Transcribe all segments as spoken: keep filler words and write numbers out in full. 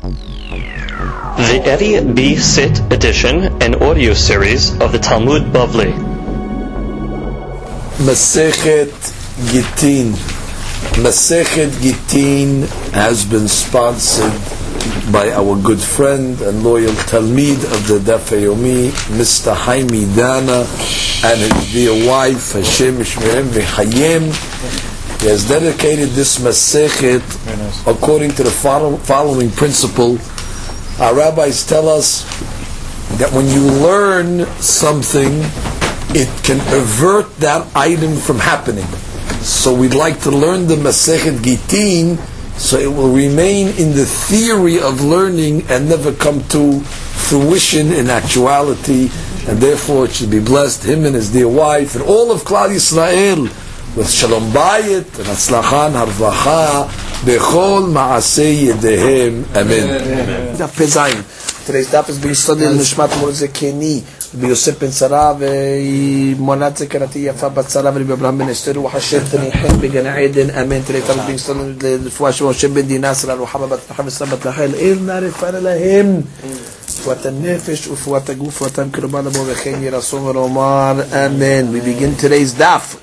The Eddie B. Sit edition and audio series of the Talmud Bavli. Masechet Gittin. Masechet Gittin has been sponsored by our good friend and loyal Talmid of the Daf Yomi, Mister Haimi Dana, and his dear wife, Hashem Shmerem V'Chayem. He has dedicated this Masechet according to the follow, following principle. Our rabbis tell us that when you learn something, it can avert that item from happening. So we'd like to learn the Masechet Gittin so it will remain in the theory of learning and never come to fruition in actuality, and therefore it should be blessed, him and his dear wife and all of Klal Yisrael, with Shalom Bayit and Atzlachan Harvacha Bechol Maaseh Yedehem. Amen. Daf Pezayin. Today's daf is being studied in Nishmat Mordechai Keni, Yosef ben Sarah, Monat Zekarati Yafa bat Sarah, Abraham ben Esther, Hashem Tanihem began Eden. Amen. Today's daf is being studied in Fuash Moshe ben Dinasra, Ruhama bat Raham Sabat Lahel, Il Narifar Lahim, Fuat Nefesh, Ufuat Guf, Fuatam Kirban Abo Vechen Yerasom Romar. Amen. We begin today's daf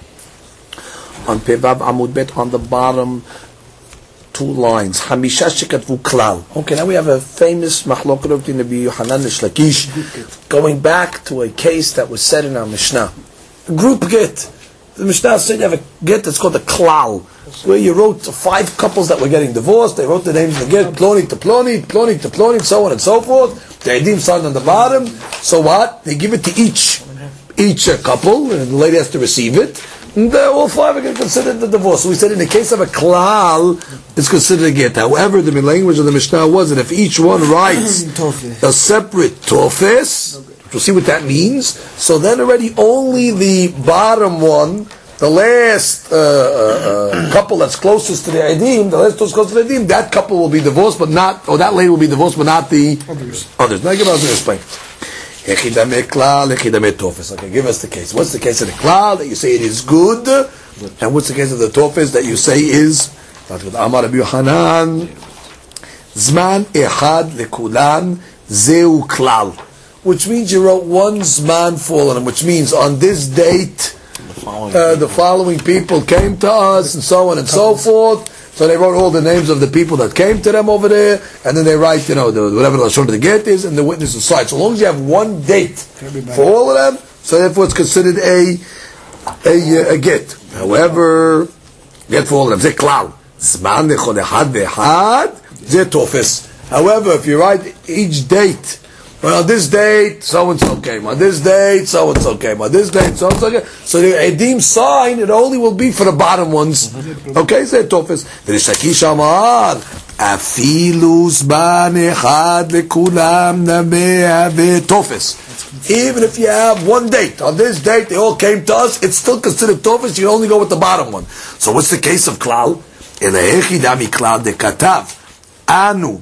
on Pebab Amud Bet on the bottom two lines. Hamisha shekatvu klal. Okay, now we have a famous machlokot between Rabbi Yochanan and Shlakish, going back to a case that was said in our Mishnah. A group get. The Mishnah said you have a get that's called a klal, where you wrote five couples that were getting divorced. They wrote the names of the get, Ploni to Ploni, Ploni to Ploni, so on and so forth. The Edim signed on the bottom. So what? They give it to each, each a couple, and the lady has to receive it. And uh, all five are going to consider the divorce. So we said in the case of a klal, it's considered a get. However, the language of the Mishnah was that if each one writes a separate tofes, we'll see what that means. So then already only the bottom one, the last uh, uh, couple that's closest to the Edim, the last closest to the Edim, that couple will be divorced, but not, or that lady will be divorced, but not the others. others. Now, give us an explain. Okay, give us the case. What's the case of the klal that you say it is good, and what's the case of the tofes that you say is Amar Rabbi Yochanan Zman Echad Lekulan Zeu Klal, which means you wrote one Zman for all of them, which means on this date uh, the following people came to us, and so on and so forth. So they wrote all the names of the people that came to them over there, and then they write, you know, the, whatever the lashon of the get is, and the witnesses side. So long as you have one date for all of them, so therefore it's considered a a, a get. However, get for all of them, ze klal. Zman lechol echad ve'echad, ze tofes. However, if you write each date, well, on this date, so-and-so came. On this date, so-and-so came. On this date, so-and-so came. So the Edim sign, it only will be for the bottom ones. Okay, say Tofes. V'nishakish amar, afilu zman echad lekulam nameh ve'tofes. Even if you have one date, on this date they all came to us, it's still considered Tofes, you only go with the bottom one. So what's the case of Klal? Elehechi dami Klal de katav, anu,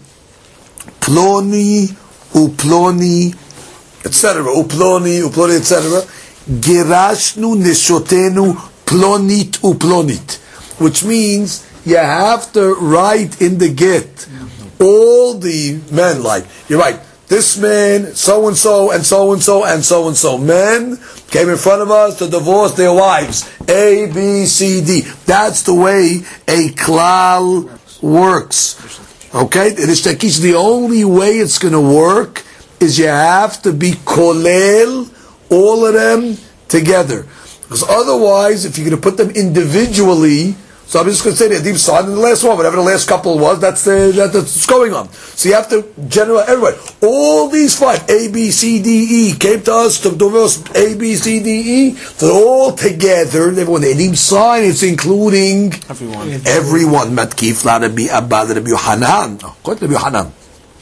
ploni, Uploni, et cetera. Uploni, uploni, et cetera. Girashnu neshotenu plonit uplonit, which means you have to write in the get all the men. Like you're right. This man, so and so, and so and so, and so and so men came in front of us to divorce their wives. A, B, C, D. That's the way a klal works. Okay, the only way it's going to work is you have to be kolel all of them together, because otherwise, if you're going to put them individually, so I'm just going to say the Edim signed and the last one, whatever the last couple was, that's the, that, that's what's going on. So you have to generate everybody. All these five, A, B, C, D, E, came to us to divorce A, B, C, D, E. They're all together. And when the Edim sign, it's including everyone. Everyone. Matkif la Rabbi Abba Rabbi Yochanan. Quote Rabbi Yochanan.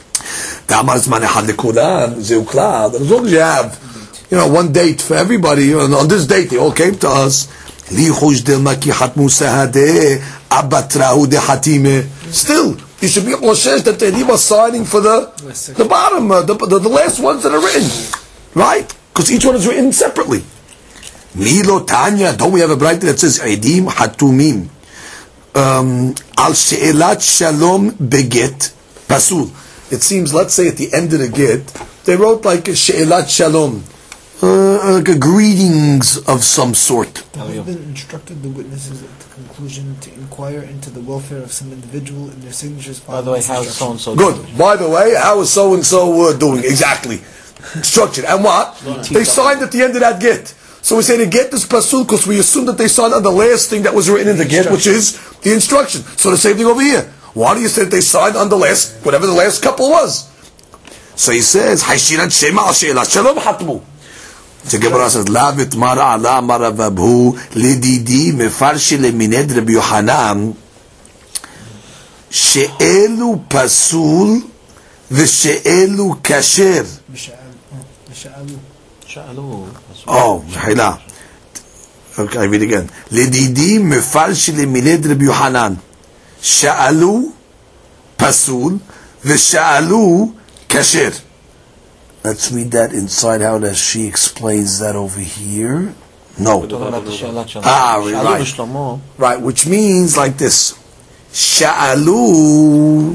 As long as you have, you know, one date for everybody, you know, on this date they all came to us. Still, you should be able to say that the Edim are signing for the the bottom, uh, the, the the last ones that are written, right? Because each one is written separately. Milo Tanya, don't we have a bright that says Edim Hatumim al She'elat Shalom Beget Pasul? it seems, let's say at the end of the get, they wrote like a she'elat shalom, uh, like a greetings of some sort. The husband instructed the witnesses at the conclusion to inquire into the welfare of some individual in their signatures. By the way, how is so and so? Good. By the way, how is so and so doing? Exactly. Structured. And what? They signed at the end of that get. So we say the get is pasul because we assume that they signed on the last thing that was written in the get, which is the instruction. So the same thing over here. Why do you say that they signed on the last, whatever the last couple was? So he says, Haishirat Shema al Sheila Shalom Hatmu. The Gemara says, La vitmara ala maravabhu lididi mefarshi lemined Rabbi Yohanan she'elu pasul v'she'elu kasher. Oh, Mehila. Okay, I read again. Lididi mefarshi lemined Rabbi Yohanan she'elu pasul v'she'elu kasher. Let's read that inside. How does she explains that over here? No. Ah, right. Right, which means like this. Sha'alu.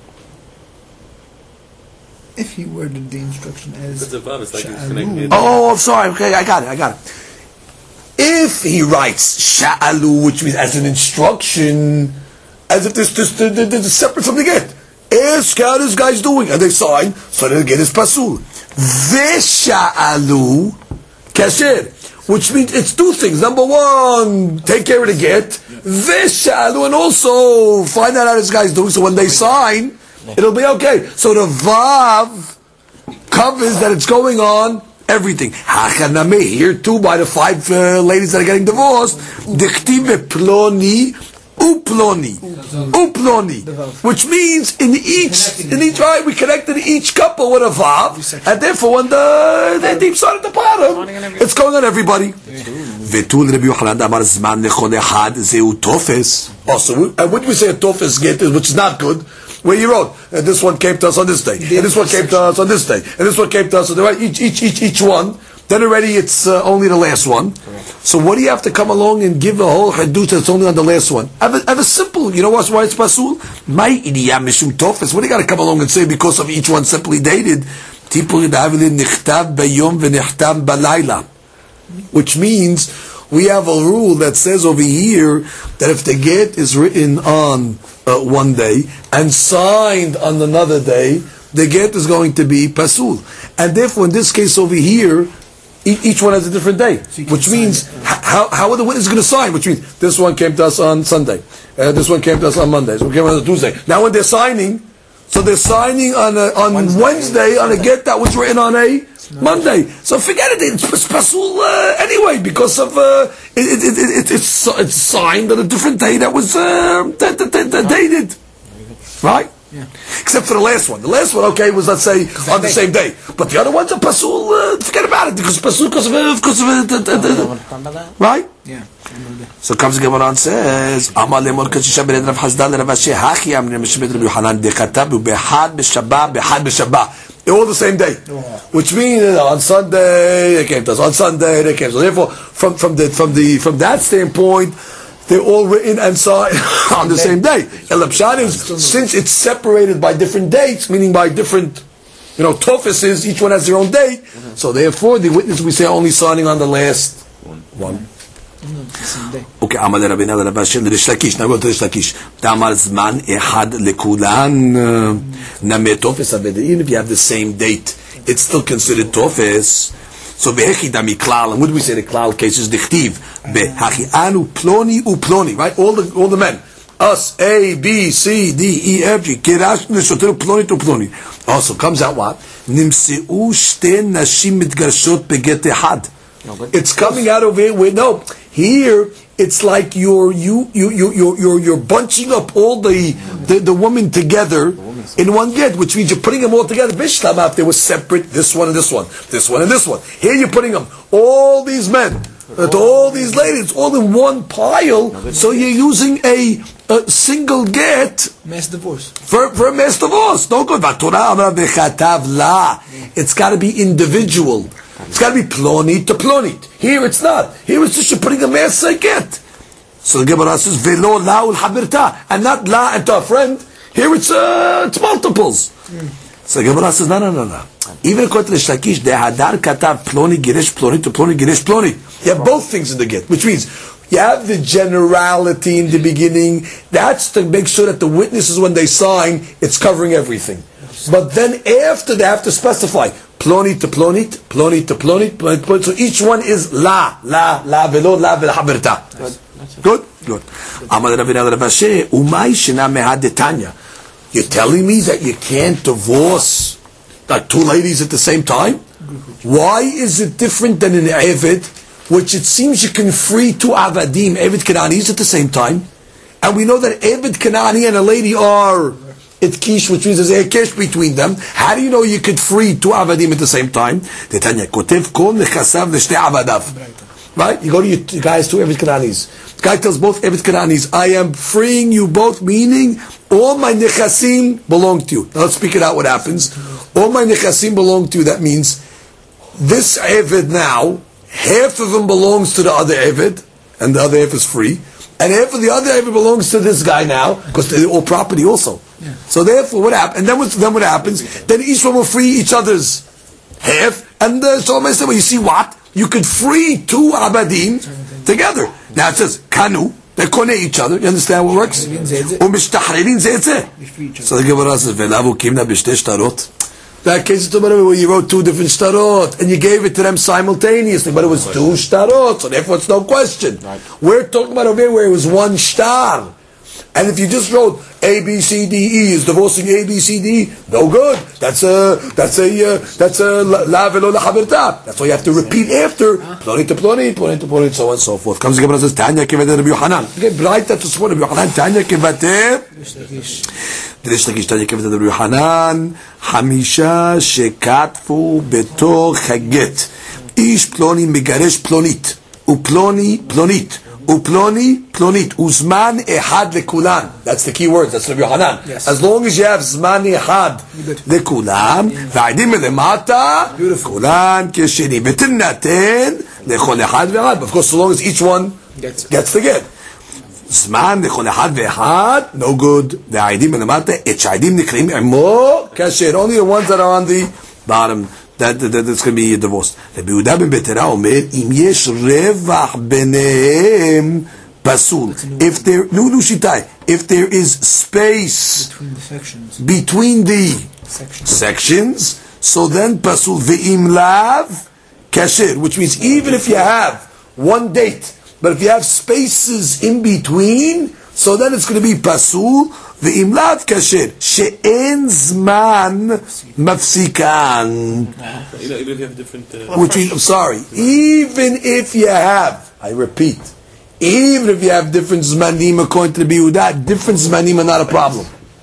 If he worded the instruction as oh, I'm sorry. Okay, I got it. I got it. If he writes Sha'alu, which means as an instruction, as if this this, this, this, this is separate from the get. Ask how this guy's doing, and they sign, so they get his pasul. Vesha'alu kasher, which means it's two things. Number one, take care of the get. Vesha'alu, and also find out how this guy's doing, so when they sign, it'll be okay. So the vav covers that it's going on everything. Hachaname, here too by the five uh, ladies that are getting divorced. Dichtive ploni. Uploni, uploni, which means in each, in each, right, we connected each couple with a vav, and therefore when the, the deep side at the bottom, it's going on everybody. Vetul Rabbi Yochanan amar zman lechol echad zeu tofes. Also, and what we say a tofes get is, which is not good, where you wrote, and this one came to us on this day, and this one came to us on this day, and this one came to us on the right, each, each, each, each one. Then already it's uh, only the last one. Correct. So what do you have to come along and give a whole hadush that's only on the last one? Have a, have a simple, you know what's why it's pasul? My idiyam mishum tofes. What do you got to come along and say because of each one simply dated? Which means we have a rule that says over here that if the get is written on uh, one day and signed on another day, the get is going to be pasul. And therefore in this case over here, each one has a different day, so which means how how are the witnesses going to sign? Which means this one came to us on Sunday, uh, this one came to us on Monday, this one came on Tuesday. Now when they're signing, so they're signing on a, on Wednesday, Wednesday on a get that was written on a Monday. So forget it, it's pasul uh, anyway because of uh, it, it, it, it, it's it's signed on a different day that was uh, that, that, that, that dated, right? Yeah. Except for the last one. The last one, okay, was let's say on the same day. But the other ones are pasul. Uh, forget about it because pasul because of it, because of it. Uh, uh, uh, right? Yeah. So comes the Gemara and says, "Amal lemor kachisha bered Rav Hasdan Rav Ashi Hachi Am Nemeshbet Rabbi Yochanan dekatabu behad b'Shabbat behad b'Shabbat." They're all the same day, which means uh, on Sunday they came to us. On Sunday they came. So therefore, from from the from the from that standpoint, they're all written and signed on the same day. Elapshan is, since it's separated by different dates, meaning by different, you know, tofeses, each one has their own date. Mm-hmm. So therefore, the witness we say only signing on the last one. one. Okay, Amar Rabbeinu Rav Ashi Rish Lakish. Now go to Rish Lakish. Damar zman ehad lekulan name tofes aved. Even if you have the same date, it's still considered tofes. So behechi dami klal, and what do we say the klal cases? Dichtiv behachi anu ploni u ploni, right? All the all the men, us A B C D E F G, kirash neshoter ploni to ploni. Also comes out what nimseu shte nashim mitgarshot beget ehad. It's coming out of it with no. Here it's like you're you you you you you're you're bunching up all the the, the women together in one get, which means you're putting them all together. Bishlam, if they were separate, this one and this one, this one and this one. Here you're putting them, all these men, uh, to all these ladies, all in one pile. So you're using a, a single get, mass divorce, for for a mass divorce. No good. It's got to be individual. It's got to be ploni to plonit. Here it's not. Here it's just you're putting a mass get. So the Gemara says velo la ul habirta, and not la and to a friend. Here it's uh, it's multiples. So Gemara says, no, no, no, no. Even according to the Shlakish, the Hadar Katav Ploni Girish Ploni to Ploni Girish Ploni. You have both things in the get, which means you have the generality in the beginning. That's to make sure that the witnesses, when they sign, it's covering everything. But then after they have to specify Ploni to Ploni, Ploni to Ploni, Ploni to Ploni. So each one is La, La, La Velo, La Velo Haberta. Good, good. Amar Rabbi Rabashe, Umay Shina Mehad Detanya. You're telling me that you can't divorce like two ladies at the same time? Why is it different than an Eved, which it seems you can free two Avadim, Eved Kananis at the same time? And we know that Eved Kanani and a lady are Itkish, which means there's a Kesh between them. How do you know you could free two Avadim at the same time? Right? You go to your guys, two Eved Kananis. The guy tells both Eved Kananis, I am freeing you both, meaning all my nechasim belong to you. Now let's speak it out what happens. All my nechasim belong to you. That means this Eved now, half of them belongs to the other Eved, and the other half is free. And half of the other Eved belongs to this guy now, because they're all property also. Yeah. So therefore what happens, and then what, then what happens, then each one will free each other's half, and uh, so I said, well, you see what? You could free two Abadim together. Now it says, Kanu, they kone each other. You understand what works? So the Gemara says, "Velavu kimna b'shtei shtarot." That case is where you wrote two different shtarot and you gave it to them simultaneously, but it was two shtarot, so therefore it's no question. We're talking about over here where it was one shtar. And if you just wrote A B C D E is divorcing A B C D E, no good. That's a that's a uh, that's a la velo la haberta. That's why you have to repeat after ploni to ploni, ploni to ploni, so on and so forth. Comes the Gemara says Tanya kevater Rabbi Yohanan. Okay, bright that to support Rabbi Yohanan. Tanya kevater. Dirish lakish Tanya kevater Rabbi Yohanan. Hamisha shekatfu betoch haget. Ish ploni megaresh plonit. Uploni plonit. Uploni, plonit, uzman ehad lekulan. That's the key word. That's Rabbi Yohanan. Yes. As long as you have zman ehad lekulan, v'aidim elemata, kulan kesheni, v'tinnaten lechol ehad ve'ehad. Of course, so long as each one gets, gets the get. Zman lechol ehad ve'ehad, no good. V'aidim elemata, et shaidim nikrim emo kasher. Only the ones that are on the bottom. That, that that's going to be divorced. Rabbi Yehuda ben Betera omer, im yesh revach benehem pasul. If there, no, no, shitai. If there is space between the sections, between the sections, sections so then pasul ve'im lav kasher, which means even if you have one date, but if you have spaces in between, so then it's going to be pasul. Ve'im lav kasher she'en zman mafsikan. Even if you have different, uh, which means, I'm sorry, even if you have, I repeat, even if you have different zmanim according to the Yehuda, different zmanim are not a problem.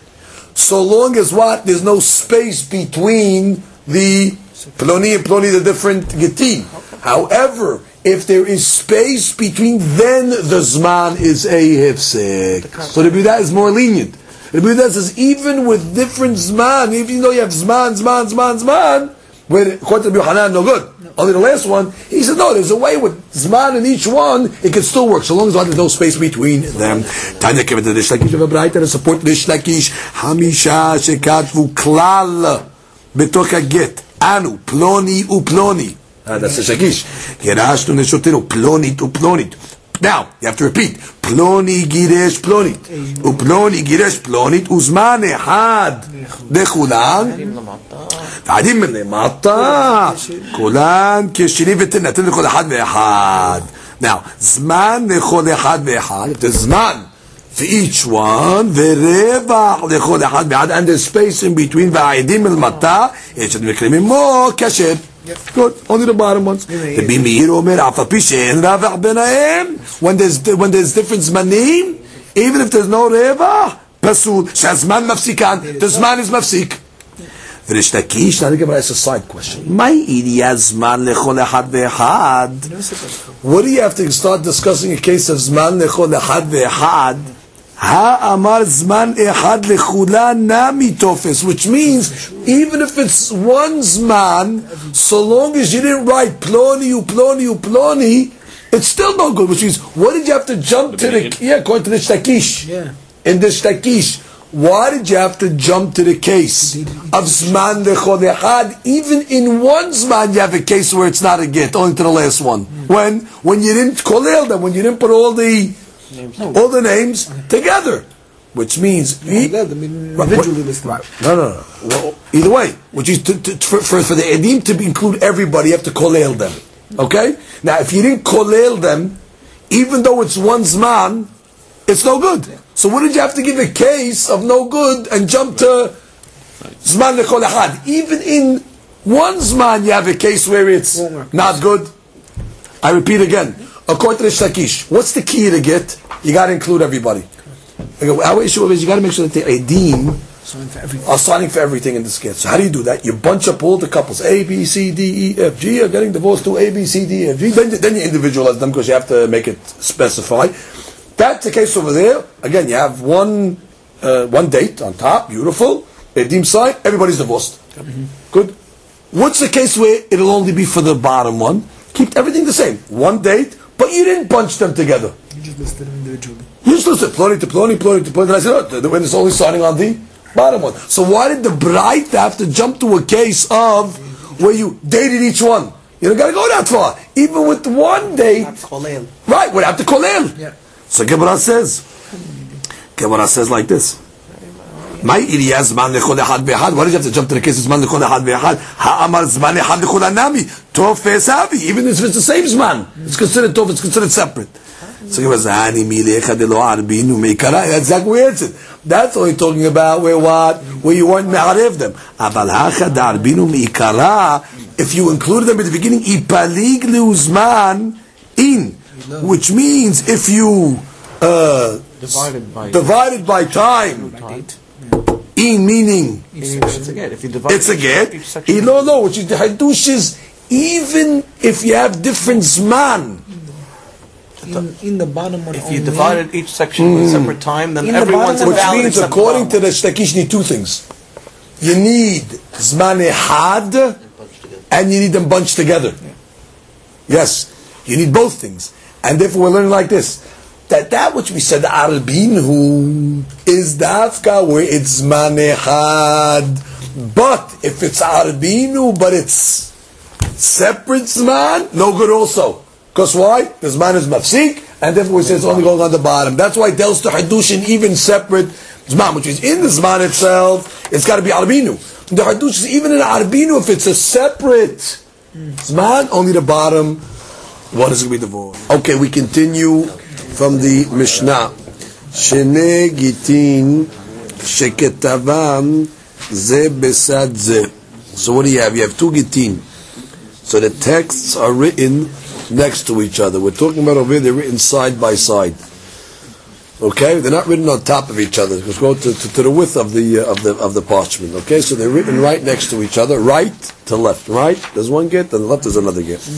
So long as what? There's no space between the ploni and ploni, the different getim. However, if there is space between, then the zman is a hefsek. So the Yehuda is more lenient. The Yehuda says even with different zman, even though you have zman, zman, zman, zman, where according to Yohanan, no good. No. Only the last one, he said no. There's a way with zman in each one, it can still work so long as there's no space between them. Tanya kevet the Rish Lakish of a brighter to support Rish Lakish. Hamisha shekatvu klal betoch haget anu ploni uploni. Ah, that's the Shakish. Yerashnu neshotenu plonit uplonit. Now, you have to repeat. Ploni giresh plonit. Uploni giresh plonit. Uzman ehad dekulan. V'adim lemata. Kulan keshini v'tenatin lechol ehad ve'ehad. Now, zman lechol ehad ve'ehad. If there's zman for each one, v'revach lechol ehad ve'ehad, and there's space in between, v'adim lemata, echet mekrimim mo kasher. Yep. Good. Only the bottom ones. The Bimir Omer Afapishen Ravach Benaim. When there's when there's different zmanim, even if there's no reva, pasul shazman mafsikan. The zman is mafsik. V'rish Lakish. Now the Gemara has a side question. My idiya zman lechol echad ve'echad. What do you have to start discussing a case of zman lechol echad ve'echad? Ha amar zman ehad lechulan nami tofes, which means even if it's one zman, so long as you didn't write ploni uploni uploni, it's still no good. Which means, what did you have to jump the to beginning. the yeah, according to the shtakish? Yeah. In the shtakish, Why did you have to jump to the case of Zman Lechol Echad? Even in one Zman you have a case where it's not a get, only to the last one. When when you didn't kolel them, when you didn't put all the Names. all the names together. Which means Yeah, I mean, individually listed. right. No, no, no. Well, either way, which is to, to, for, for for the edim to be include everybody, you have to kolel them. Okay. Now, if you didn't kolel them, even though it's one zman, it's no good. Yeah. So, what did you have to give a case of no good and jump to zman lechol echad? Even in one zman, you have a case where it's not good. I repeat again. According to the Shakish, what's the key to get? You got to include everybody. Okay, our issue is you got to make sure that the edim are signing for everything in this case. So how do you do that? You bunch up all the couples A, B, C, D, E, F, G are getting divorced to A, B, C, D, E, F, G. Then, you- then you individualize them because you have to make it specify. That's the case over there. Again, you have one uh, one date on top, beautiful. Edim sign, everybody's divorced. Mm-hmm. Good. What's the case where it'll only be for the bottom one? Keep everything the same. One date, but you didn't bunch them together. You just listed them individually. You just listed Ploni to Ploni, Ploni to Ploni. And I said, oh, the witness is only signing on the bottom one. So why did the bride have to jump to a case of where you dated each one? You don't got to go that far. Even with one date, right, without the kolel. Yeah. So Gemara says, Gemara says like this. My Iliya zman lechol echad ve'echad. Why did you have to jump to the case of zman lechol echad ve'echad? Ha'amar zman echad lechol anami. Tov ve'esavi. Even if it's the same zman, it's considered tov. It's considered separate. So Gemara says, "Ani milecha de lo arbinu meikara." That's exactly what we answered. That's only talking about where what, where you weren't me'arev them. Abal hacha de arbinu meikara. If you included them at the beginning, ipalig leuzman in, which means if you uh, Divided by divided by time. Date. In meaning it's a get. If you divide it's a each- get. each section- No, no, which is the hadush is even if you have different zman. In, in the bottom one If only. you divided each section with a separate time, then In the everyone's bottom- Which invalid means, except according to the the Shtakish, you need two things. You need zman ehad, and you need them bunched together. Yes, you need both things. And therefore we're learning like this. That that which we said, arbinhu, is dafka where it's zman ehad. But if it's arbinu, but it's separate zman, no good also. Because why? The zman is mafsik, and therefore we say it's only going on the bottom. That's why it tells to hadush in even separate zman, which is in the zman itself, it's got to be arbinu. The hadush is even in arbinu, if it's a separate zman, only the bottom one is going to be divorced. Okay, we continue from the Mishnah. Shene gitin sheketavam ze besad ze. So what do you have? You have two gitin. So the texts are written next to each other. We're talking about over here, they're written side by side. Okay, they're not written on top of each other. Let's go to, to, to the width of the uh, of the of the parchment. Okay, so they're written right next to each other, right to left. Right, there's one get, and left there's another get.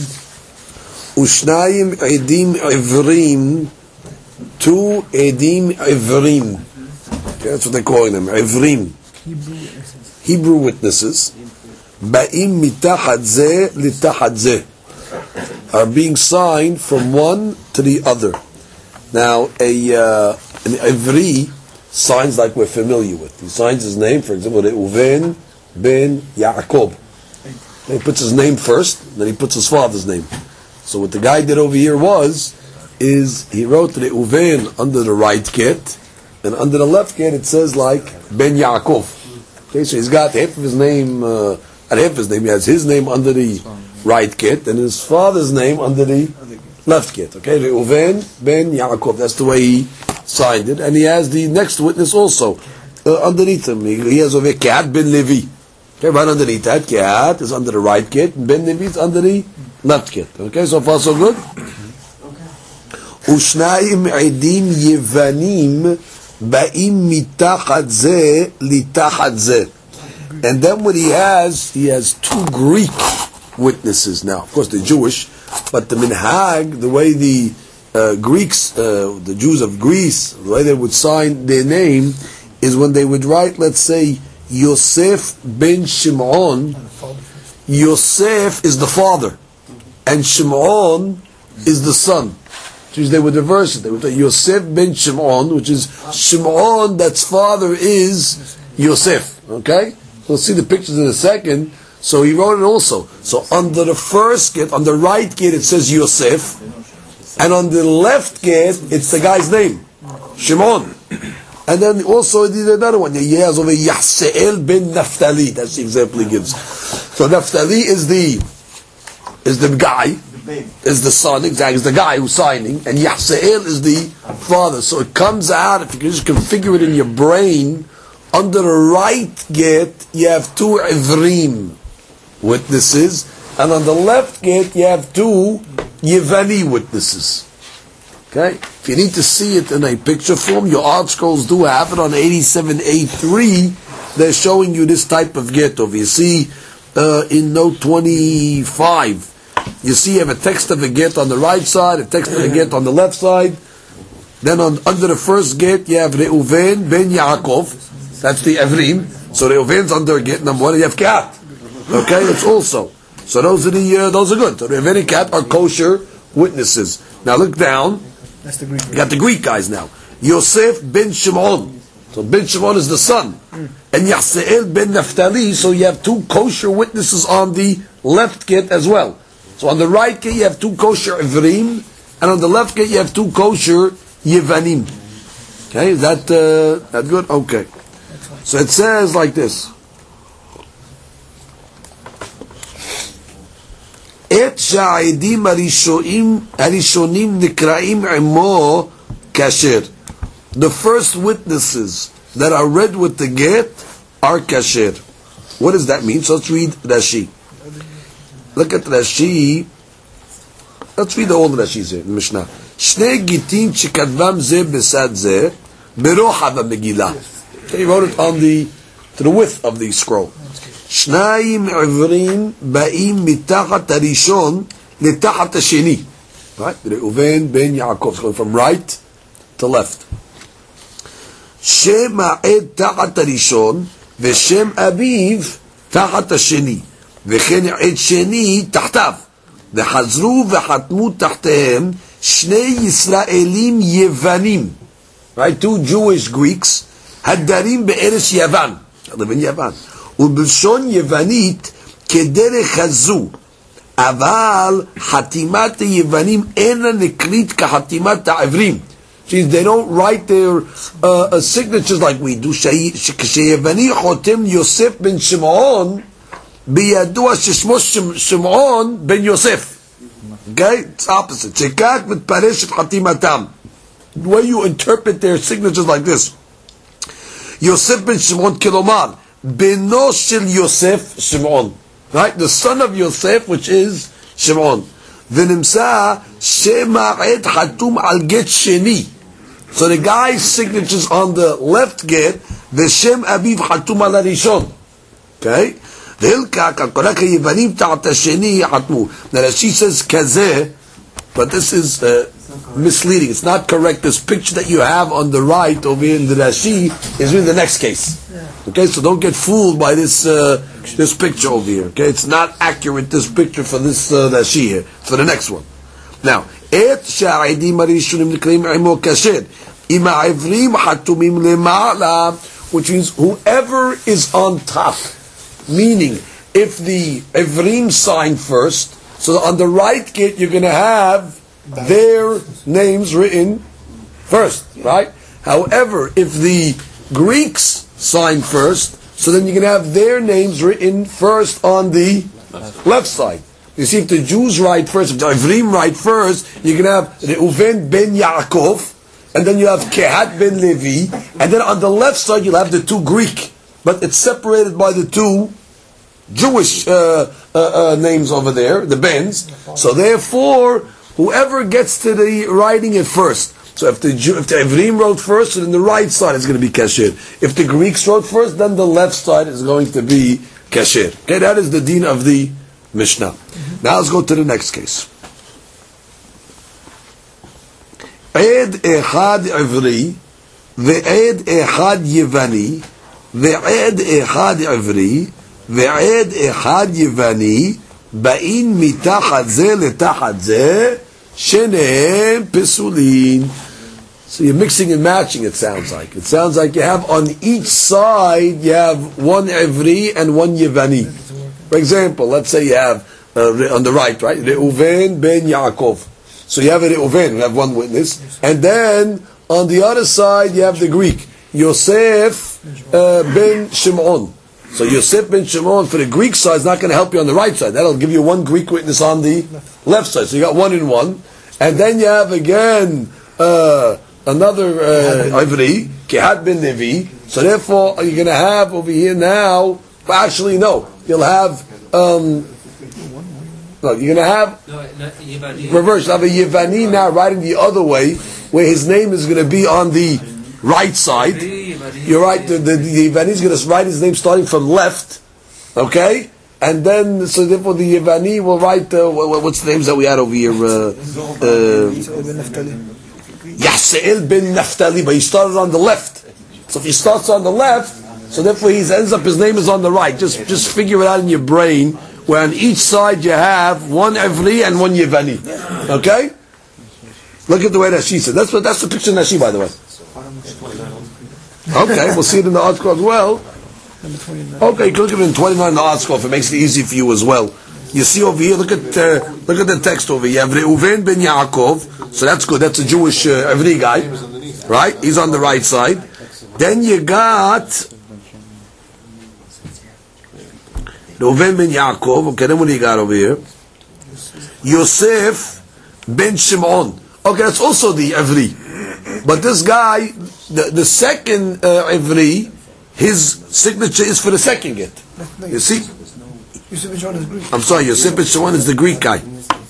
Ushnayim edim ivrim, two edim ivrim. Okay, that's what they're calling them, ivrim. Hebrew witnesses. Hebrew witnesses. Ba'im mitachat ze litachat ze. Are being signed from one to the other. Now, a uh, an Ivri signs like we're familiar with. He signs his name, for example, Reuven ben Yaakov. He puts his name first, then he puts his father's name. So what the guy did over here was, is he wrote Reuven under the right get, and under the left get it says like Ben Yaakov. Okay, so he's got half of his name, uh, at half of his name, he has his name under the right get, and his father's name under the left get. Okay, Reuven ben Yaakov. That's the way he signed it, and he has the next witness also uh, underneath him. He, he has over here Kehat ben Levi. Okay, right underneath that, Kehat is under the right get, and Ben Levi is under the left get. Okay, so far so good. Ushnayim edim yevanim ba'im mitachat ze litachat ze. And then what he has, he has two Greek witnesses now. Of course, they're Jewish, but the minhag, the way the uh, Greeks, uh, the Jews of Greece, the way they would sign their name is when they would write, let's say, Yosef ben Shimon. Yosef is the father, and Shimon is the son. Which means they would reverse it. They would say Yosef ben Shimon, which is Shimon, that's father is Yosef. Okay? We'll see the pictures in a second. So he wrote it also. So under the first get, on the right get, it says Yosef. And on the left get, it's the guy's name. Shimon. And then also he did another one. He has over Yahseel ben Naphtali. That's the example he gives. So Naphtali is the is the guy, is the son, exactly, is the guy who's signing, and Yahseel is the father. So it comes out, if you can just configure it in your brain, under the right get, you have two Ivrim witnesses, and on the left get, you have two Yevani witnesses. Okay? If you need to see it in a picture form, your art scrolls do have it on eighty-seven A three. They're showing you this type of get over. You see uh, in note twenty-five, you see you have a text of a get on the right side, a text of a get on the left side. Then on, under the first get, you have Reuven ben Yaakov. That's the Evrim. So Reuven's under get number one. You have Kat. Okay, it's also. So those are the uh, those are good. So Reuven and Kat are kosher witnesses. Now look down. That's the Greek. You got the Greek guys now. Yosef ben Shimon. So ben Shimon is the son. Mm. And Yahseel ben Naphtali. So you have two kosher witnesses on the left get as well. So on the right get you have two kosher Ivrim, and on the left get you have two kosher Yevanim. Okay, is that uh, that good? Okay. So it says like this. Et sha'edim harishonim harishonim nikraim imo kasher. The first witnesses that are read with the get are kasher. What does that mean? So let's read Rashi. Look at Rashi. Let's read the old Rashis here in Mishnah. Shnei gitin shekadvam ze besad ze berocha v'megillah. He wrote it on the to the width of the scroll. Shnayim ivrim ba'im mitachat harishon letachat hasheni. Right? Reuven ben Yaakov. It's going from right to left. Shem ha'ed tachat harishon v'shem aviv tachat hasheni. וכן עד שני תחתיו וחזרו וחתמו תחתיהם שני ישראלים יוונים, right, two Jewish Greeks הדרים בארץ יוון, לבין יוון, ובלשון יוונית כדרך הזו, אבל חתימת היוונים אינה נקרית כחתימת העברים. They don't write their uh, signatures like we do. כשיווני חותם יוסף בן שמעון בידוע ששמו שמעון בן יוסף. Okay? It's opposite. שכך מתפרש את חתימתם. The way you interpret their signatures like this. יוסף בן שמעון, כלומר, בנו של יוסף שמעון. Right? The son of Yosef, which is שמעון. ונמצא שם העד חתום על גט שני. So the guy's signatures on the left get, ושם אביו חתום על הראשון. Okay? והילקק, הקורק היוונים תחת השני חתמו. Now Rashi says כזה, but this is uh, misleading. It's not correct. This picture that you have on the right over here in the Rashi is in the next case. Okay, so don't get fooled by this uh, this picture over here. Okay, it's not accurate, this picture for this uh, Rashi here. For the next one. Now, et sha'adim harishonim nikreim imo kasher. Im ha'ivrim hatumim lema'ala, which means whoever is on top. Meaning, if the Ivrim sign first, so on the right gate you're going to have their names written first, right? However, if the Greeks sign first, so then you're going to have their names written first on the left side. You see, if the Jews write first, if the Ivrim write first, you're going to have Reuven ben Yaakov, and then you have Kehat ben Levi, and then on the left side you'll have the two Greek, but it's separated by the two Jewish uh, uh, uh, names over there, the Bens. So therefore, whoever gets to the writing it first. So if the Jew, if the Ivrim wrote first, then the right side is going to be kasher. If the Greeks wrote first, then the left side is going to be kasher. Okay, that is the din of the Mishnah. Mm-hmm. Now let's go to the next case. Ed echad Ivri, ve'ed echad Yevani, ve'ed echad Ivri, ועד אחד יווני באים מתחת זה לתחת זה Shenehem Pesulin. So you're mixing and matching, it sounds like. It sounds like you have on each side, you have one Ivri and one Yevani. For example, let's say you have, uh, on the right, right? Reuven ben Yaakov. So you have a Reuven, you have one witness. And then, on the other side, you have the Greek. Yosef uh, ben Shimon. So Yosef ben Shimon for the Greek side is not going to help you on the right side. That'll give you one Greek witness on the left side. So you got one in one. And then you have again, uh, another uh, Ivri, Kehat ben Levi. So therefore, you're going to have over here now, but actually no, you'll have, um, no, you're going to have, reverse, you have a Yevani now writing the other way, where his name is going to be on the right side. You're right, the, the, the Yevani is going to write his name starting from left, okay? And then, so therefore the Yevani will write, uh, what, what's the names that we had over here? Uh, uh, Yaseel ben Naphtali, but he started on the left. So if he starts on the left, so therefore he ends up, his name is on the right. Just just figure it out in your brain, where on each side you have one Ivri and one Yevani. Okay? Look at the way that she said. That's what that's the picture of Nashi, by the way. Okay, we'll see it in the article as well. Okay, you can look at it in twenty-nine in the article if it makes it easy for you as well. You see over here, look at uh, look at the text over here. You have Reuven ben Yaakov, so that's good. That's a Jewish uh, Ivri guy, right? He's on the right side. Then you got Reuven ben Yaakov. Okay, then what do you got over here? Yosef ben Shimon. Okay, that's also the Ivri. But this guy, the, the second uh, Ivri, his signature is for the second get. You see? Yosef ben Shimon is Greek. I'm sorry, Yosef ben Shimon is the Greek guy.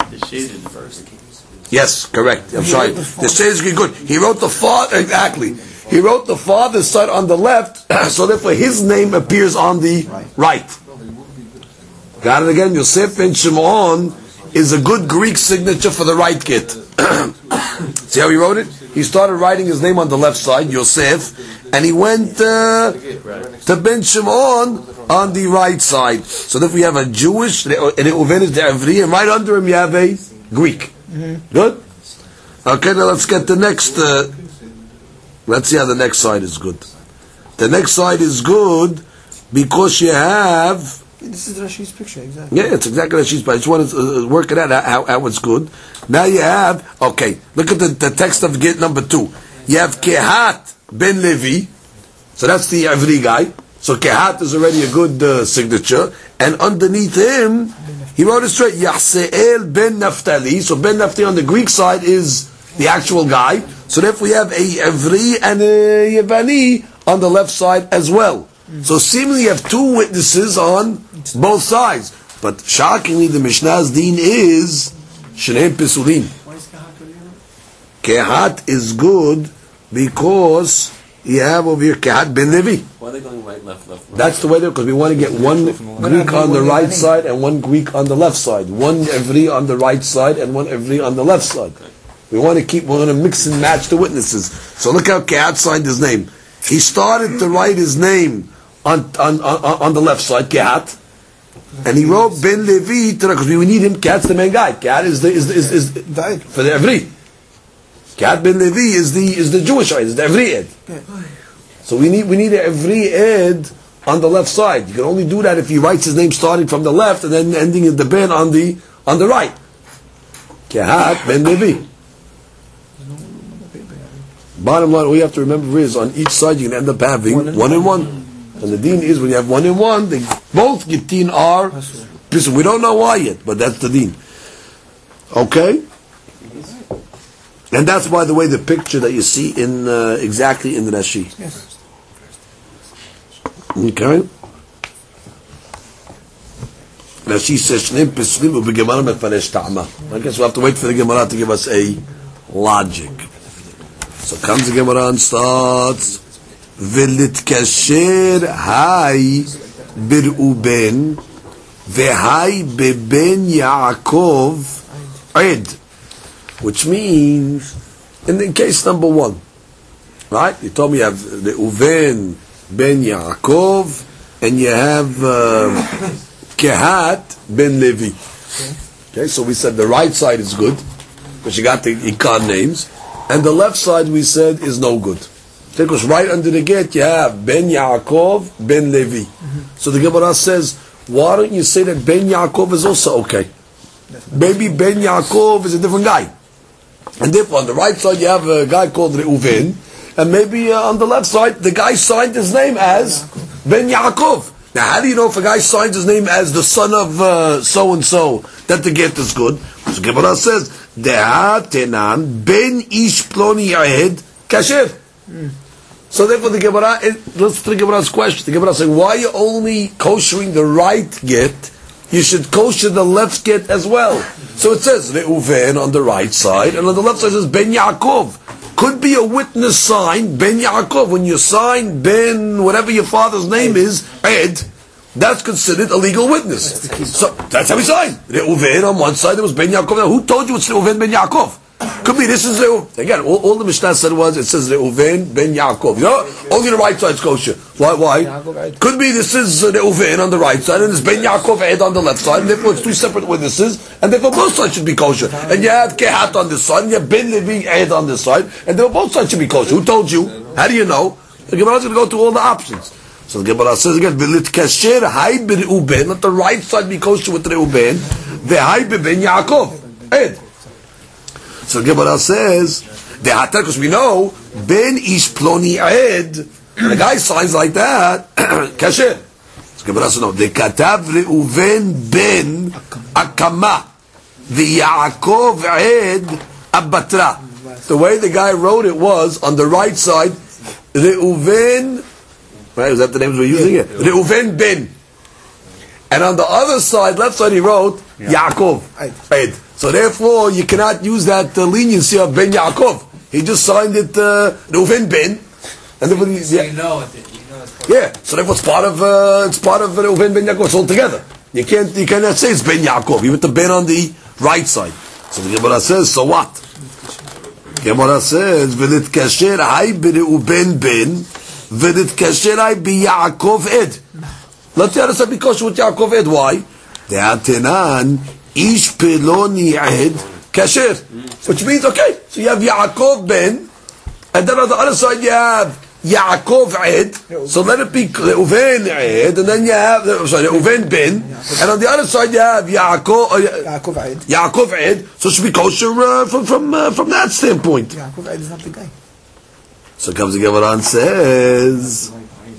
Yes, correct. I'm sorry. The shade is good. He wrote the father, exactly. He wrote the father's side on the left, so therefore his name appears on the right. Got it again? Yosef ben Shimon is a good Greek signature for the right get. See how he wrote it? He started writing his name on the left side, Yosef, and he went uh, to Ben Shimon on the right side. So that we have a Jewish, and Reuven is the Ivri, and right under him you have a Greek. Mm-hmm. Good? Okay, now let's get the next, uh, let's see how the next side is good. The next side is good because you have, this is Rashi's picture, exactly. yeah, it's exactly Rashi's picture. I just want to uh, work it out how, how it's good. Now you have, okay, look at the, the text of get number two. You have Kehat ben Levi, so that's the Ivri guy. So Kehat is already a good uh, signature, and underneath him, he wrote it straight, Yaseel ben Naphtali. So ben Naphtali on the Greek side is the actual guy. So therefore we have a Ivri and a Yevani on the left side as well. So seemingly you have two witnesses on both sides. But shockingly, the Mishnah's deen is Shneim Pesulin. Kehat is good because you have over here Kehat ben Levi. Why are they going right, left, left, right? That's the way they're, because we want to get one Greek on the right side and one Greek on the left side. One Ivri on the right side and one Ivri on the left side. We want to keep, we want to mix and match the witnesses. So look how Kehat signed his name. He started to write his name on on on, on the left side, Kehat, and he wrote Ben Levi because we need him. Kehat's the main guy. Kehat is the is the, is, is the, for the Ivri. Kehat Ben Levi is the is the Jewish side, is the Ivri Ed. So we need we need an Ivri Ed on the left side. You can only do that if he writes his name starting from the left and then ending in the Ben on the on the right. Kehat Ben Levi. Bottom line, all you have to remember is on each side you can end up having one and one. And, one. and the deen is when you have one and one, they both gittin are. Listen, we don't know why yet, but that's the deen. Okay? And that's, by the way, the picture that you see in uh, exactly in the Nashi. Yes. Okay? Nashi says, I guess we'll have to wait for the Gemara to give us a logic. So comes the Gemara and starts V'litkasher hai bir'uben v'hai beben Yaakov ed, which means in, in case number one, right? You told me you have the Uven ben Yaakov and you have uh, Kehat ben Levi. Okay, so we said the right side is good. because you got the Ikan names, and the left side we said is no good. Because right under the get you have Ben Yaakov, Ben Levi. Mm-hmm. So the Gemara says, why don't you say that Ben Yaakov is also okay? Maybe Ben Yaakov is a different guy. And therefore on the right side you have a guy called Reuven, and maybe uh, on the left side the guy signed his name as Ben Yaakov. Now how do you know if a guy signs his name as the son of uh, so-and-so that the get is good? So Gemara says, De'a tenan Ben ish ploni yahed kasher. So therefore the Gemara, let's take the Gemara's question. The Gemara is saying, why are you only koshering the right get? You should kosher the left get as well. So it says Reuven on the right side, and on the left side it says Ben Yaakov. Could be a witness sign, Ben Yaakov. When you sign Ben, whatever your father's name is, Ed, that's considered a legal witness. That's so that's how we signed. Reuven on one side, there was Ben Yaakov. Now who told you it's Reuven Ben Yaakov? Could be this is Reuven. Again, all, all the Mishnah said was it says Reuven Ben Yaakov. You know, only the right side's kosher. Why? Why? Could be this is Reuven on the right side and it's Ben Yaakov Ed on the left side, and therefore it's two separate witnesses, and therefore both sides should be kosher. And you have Kehat on this side, and you have Ben Levi Ed on this side, and therefore both sides should be kosher. Who told you? How do you know? The Gemara is going to go through all the options. So the Gemara says again, "V'lit kasher hay Reuven." Let the right side be kosher with Reuven. V'hay Ben Yaakov Ed. So the Gemara says, the hatar, because we know, Ben ish ploni ed, and the guy signs like that, kasher. So the Gemara says, no, the katav Reuven ben akama, the Yaakov ed abatra. The way the guy wrote it was, on the right side, Reuven, right, is that the names we're using here? Reuven ben. And on the other side, left side, he wrote, Yaakov ed. So therefore, you cannot use that uh, leniency of Ben Yaakov. He just signed it uh, Reuven Ben, and therefore, so yeah, you know it. You know it's part yeah. So therefore, it's part of uh, it's part of Reuven Ben Yaakov. It's all together. You can't you cannot say it's Ben Yaakov. You put the Ben on the right side. So the Gemara says, so what? Gemara says, "V'lit kasher hay Reuven Ben, v'lit kasher hay Yaakov Ed." Let's say it's because with Yaakov Ed. Why? The Atenan. Ish peloni ed kasher, which means okay. So you have Yaakov ben, and then on the other side you have Yaakov ed. So let it be Reuven ed, and then you have sorry Reuven ben, and on the other side you have Yaakov uh, Yaakov ed. Yaakov ed. So it should be kosher uh, from from uh, from that standpoint. Yaakov ed is not the guy. So comes the Gemara and says,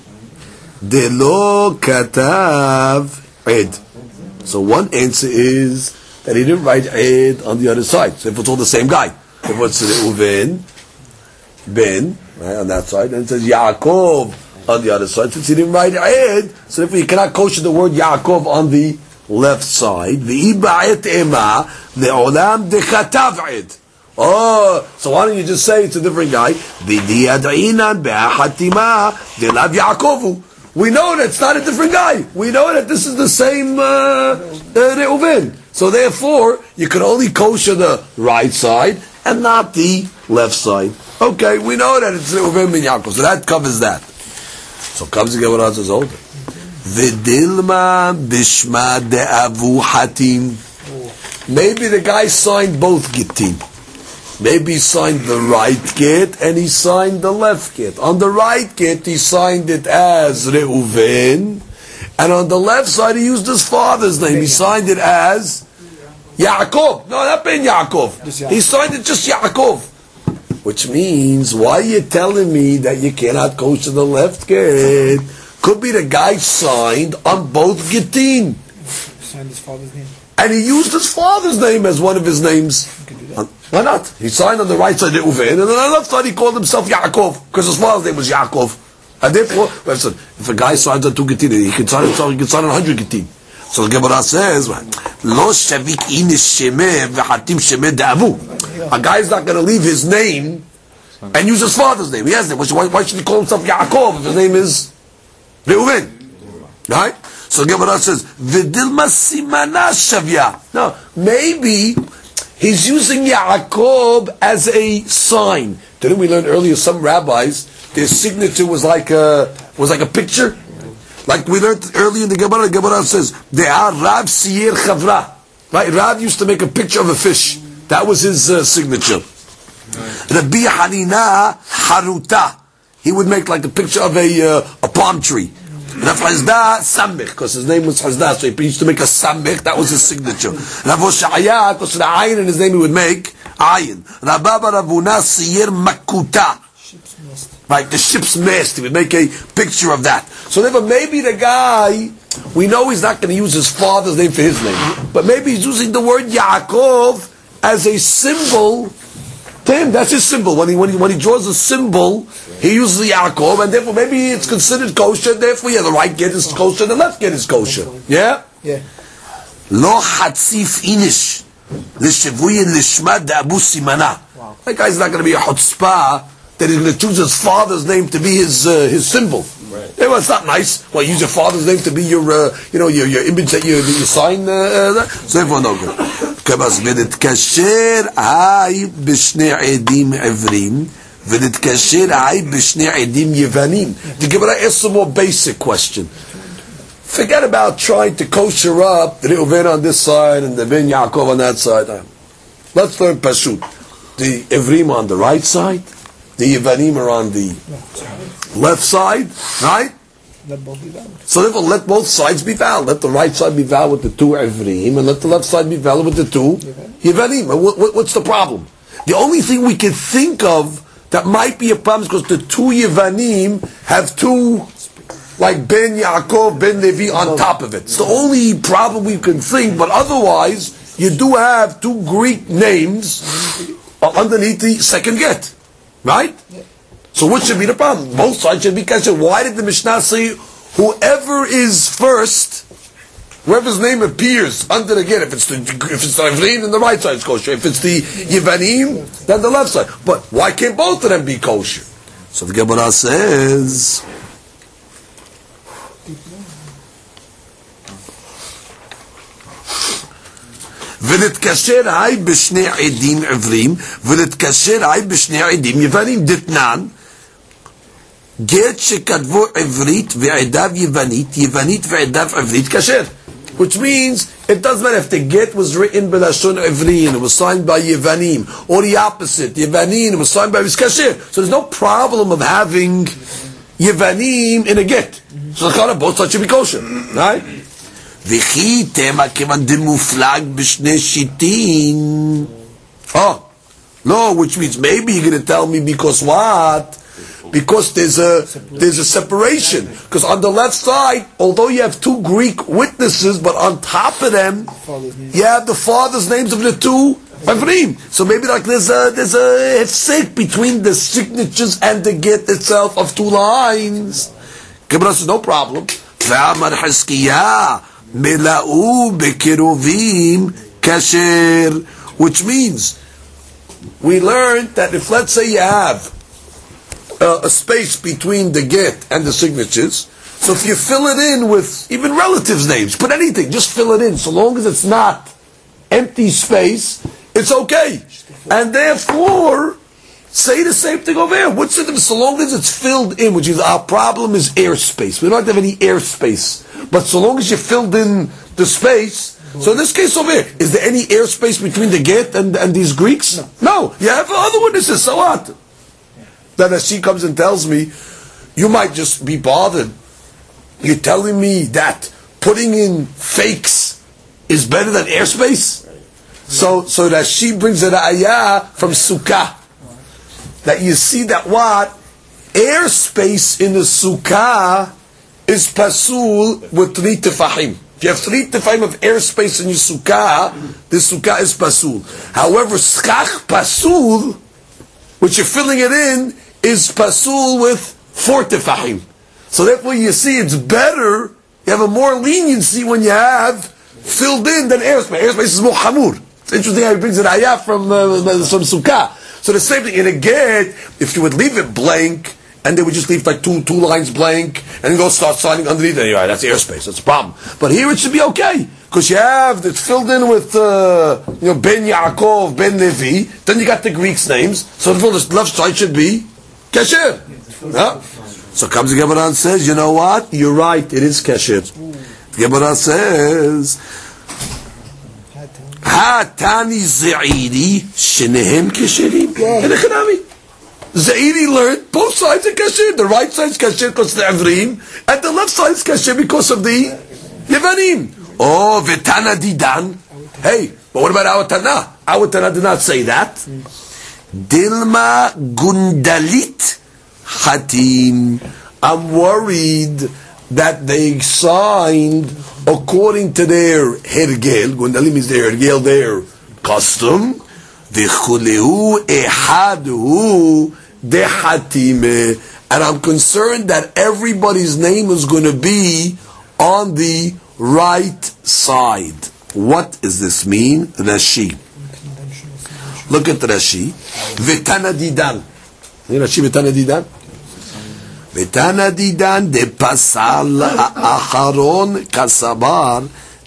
"De lo katav ed." So one answer is that he didn't write Ed on the other side. So if it's all the same guy, if it's Reuven, Ben, right, on that side, and it says Yaakov on the other side, since he didn't write Ed, so if you cannot kosher the word Yaakov on the left side, V'iba'et ema, le'olam dechatav Ed. Oh, so why don't you just say it's a different guy? V'diyad'inan be'achatima de'lav Yaakovu. We know that it's not a different guy. We know that this is the same uh, uh, Reuven. So therefore, you can only kosher the right side and not the left side. Okay, we know that it's Reuven ben Yaakov. So that covers that. So comes the Gemara and says, hold it. V'dilma bishma de'avu hatim. Maybe the guy signed both gittim. Maybe he signed the right get and he signed the left get. On the right get, he signed it as Reuven, and on the left side, he used his father's name. He signed it as Yaakov. No, not Ben Yaakov. He signed it just Yaakov. Which means, why are you telling me that you cannot kosher the left get? Could be the guy signed on both gittin. Signed his father's name. And he used his father's name as one of his names. Why not? He signed on the right side Reuven, and on the left side he called himself Yaakov, because his father's name was Yaakov. And therefore, listen, if a guy signs on two gittin, he can sign himself, he can sign on one hundred gittin. So the Gemara says, Lo shavik inish shemeh v'hatim shemeh da'avu. A guy is not going to leave his name and use his father's name. He has name. Why, why should he call himself Yaakov if his name is Reuven? Right? So the Gemara says, V'dilma simana shavya. Now, maybe he's using Yaakov as a sign. Didn't we learn earlier? Some rabbis, their signature was like a was like a picture. Like we learned earlier in the Gemara. The Gemara says, "They are Rav Siyer Chavra." Right? Rav used to make a picture of a fish. That was his uh, signature. Rabbi Hanina Haruta. He would make like a picture of a uh, a palm tree. Rav Hazda Samich, because his name was Hazda, so he used to make a Samich. That was his signature. Rav Hoshaya, because the Ayin in his name, he would make Ayin. Rabba Ravuna Siyir Makuta. Right, the ship's mast. He would make a picture of that. So therefore, maybe the guy, we know he's not going to use his father's name for his name, but maybe he's using the word Yaakov as a symbol. To him, that's his symbol. When he when he when he draws a symbol, he uses the Yaakov, and therefore maybe it's considered kosher. Therefore, yeah, the right get is kosher, the left get is kosher. Yeah. Yeah. Lo hatzif inish l'shevuyin l'shmad da'abu simana. That guy's not going to be a chutzpah that he's going to choose his father's name to be his uh, his symbol. Right. Yeah, well, it's not nice. Well, use your father's name to be your uh, you know your your image that you that you sign. Uh, uh, so therefore, no good. כבס ונתקשר היי בשני עדים עברים ונתקשר היי בשני עדים יוונים. The Gemara asks a more basic question. Forget about trying to kosher up the Reuven on this side and the Ben Yaakov on that side. Let's learn Pashut. The Ivrim on the right side, the Yevanim are on the left side, right? Let both be valid. So therefore, let both sides be valid. Let the right side be valid with the two Ivrim, and let the left side be valid with the two Yevanim. What, what, what's the problem? The only thing we can think of that might be a problem is because the two Yevanim have two, like Ben Yaakov, Ben Levi on top of it. It's the only problem we can think, but otherwise, you do have two Greek names underneath the second get. Right? So what should be the problem? Both sides should be kosher. Why did the Mishnah say whoever is first, whoever's name appears under the get, if it's the if it's the Ivrim, then the right side is kosher. If it's the Yevanim, then the left side. But why can't both of them be kosher? So the Gemara says, ונתקשר היי בשני עדים עברים ונתקשר היי בשני עדים יוונים. דתנן גט שכתבו עברית ועדיו יוונית, יוונית ועדיו עברית כשר. Which means it doesn't matter if the get was written בלשון עברי and it was signed by Yevanim, or the opposite, Yevanim and it was signed by Kasher. So there's no problem of having Yevanim in a get. So the kind of both sides should be kosher, right? וכי תמה כיוון דמופלג בשני שיטין. Oh, no, which means maybe you're going to tell me because what? Because there's a there's a separation. Because on the left side, although you have two Greek witnesses, but on top of them, you have the fathers' names of the two Ivrim. So maybe like there's a there's a hefsek between the signatures and the get itself of two lines. Gemara says no problem. V'amar Hiskiyah Mela'u Bekiruvim Kasher, which means we learned that if let's say you have uh, a space between the get and the signatures, so if you fill it in with even relatives' names, put anything, just fill it in, so long as it's not empty space, it's okay. And therefore, say the same thing over here. What's it? So long as it's filled in, which is our problem is airspace. We don't have any airspace. But so long as you filled in the space, so in this case over here, is there any airspace between the get and, and these Greeks? No. No. You have other witnesses, so what? Then as she comes and tells me, you might just be bothered. You're telling me that putting in fakes is better than airspace? So so that she brings an ayah from Sukkah. That you see that what? Airspace in the Sukkah is pasul with three tefahim. If you have three tefahim of airspace in your Sukkah, the Sukkah is pasul. However, schach pasul, which you're filling it in, is pasul with four tefahim. So therefore you see it's better, you have a more leniency when you have filled in than airspace. Airspace is more hamur. It's interesting how he brings an ayah from, uh, from Sukkah. So the same thing in a get, if you would leave it blank, and they would just leave like two two lines blank, and then go start signing underneath it, right, that's airspace, that's a problem. But here it should be okay, because you have it's filled in with uh, you know Ben Yaakov, Ben Levi, then you got the Greeks' names, so the left side should be kasher. Yeah? So comes the Gemara and says, you know what? You're right, it is kasher. The Gemara says, Hatani Zairi Shinehem Kesherim. And Echanami. Zairi learned both sides are kasher. The right side is kasher because of the Evrim, and the left side is kasher because of the Yevanim. Oh, Vetana Didan. Hey, but what about our Tana? Our Tana did not say that. Dilma Gundalit Hatim. I'm worried that they signed according to their hergel. Gundalim is their hergel, their custom. V'chulehu ehaduhu dehatime. And I'm concerned that everybody's name is going to be on the right side. What does this mean? Rashi. Look at Rashi. V'tana didan. Rashi v'tana didan. V'tana didan de pasal acharon kasabar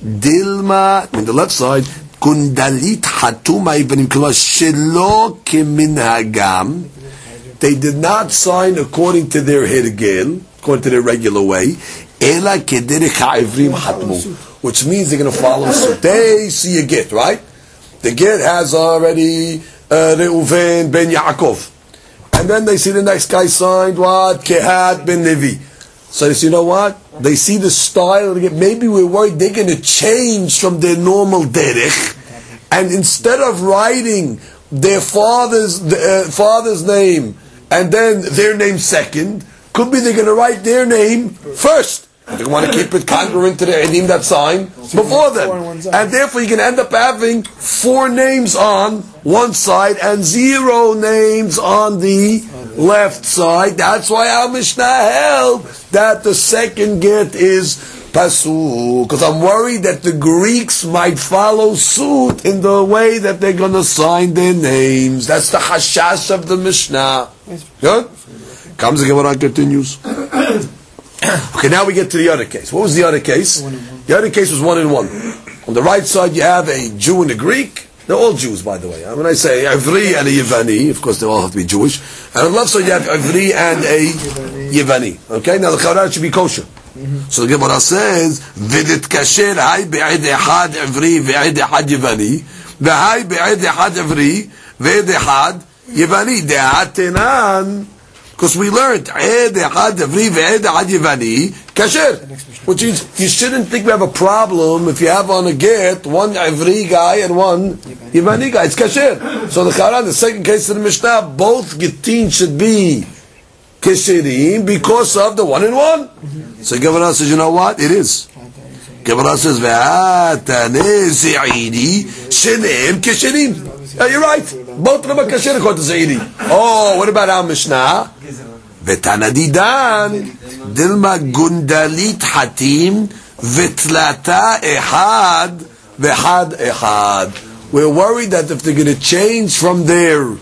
dilma. On the left side, kundalit hatuma ivanim k'lomar shelo keminhagam. They did not sign according to their hergel, according to their regular way. Ela kederech ha'ivrim hatmu, which means they're going to follow suit. They see a get, right? The get has already uh, Reuven ben Yaakov, and then they see the next guy signed what? Kehat ben Levi. So they say, you know what? They see the style of the get. Maybe we're worried they're going to change from their normal derech, and instead of writing their father's uh, father's name and then their name second, could be they're going to write their name first. They want to keep it congruent to the edim that sign before them, and therefore you can end up having four names on one side and zero names on the left side. That's why our Mishnah held that the second get is pasul, because I'm worried that the Greeks might follow suit in the way that they're going to sign their names. That's the hashash of the Mishnah. Good? Comes the Gemara and continues. Okay, now we get to the other case. What was the other case? The other case was one in one. On the right side, you have a Jew and a Greek. They're all Jews, by the way. When I say Ivri and a Yevani, of course, they all have to be Jewish. And on the left side, you have Ivri and a Yevani. Okay, now the Charan should be kosher. So the Gemara says, "V'det kasher hay be'ed echad Ivri ve'ed echad Yevani, v'hay be'ed echad Ivri ve'ed echad Yevani de'atenan." Because we learned Ed Echad Ivri ve'ed echad Yevani kasher, which means you shouldn't think we have a problem if you have on a get one Ivri guy and one Yevani guy. It's kasher. So the Charan, the second case of the Mishnah, both Gittin should be Kesherim because of the one in one. Mm-hmm. So Gemara says, you know what? It is. Gemara says, V'atane Ze'iri Sheneim Kesherim. Yeah, you're right. Both of them are Kesher according to Ze'iri. Oh, what about our Mishnah? V'tana didan Dilma Gundalit Hatim V'tlata Ehad V'had Ehad. We're worried that if they're going to change from their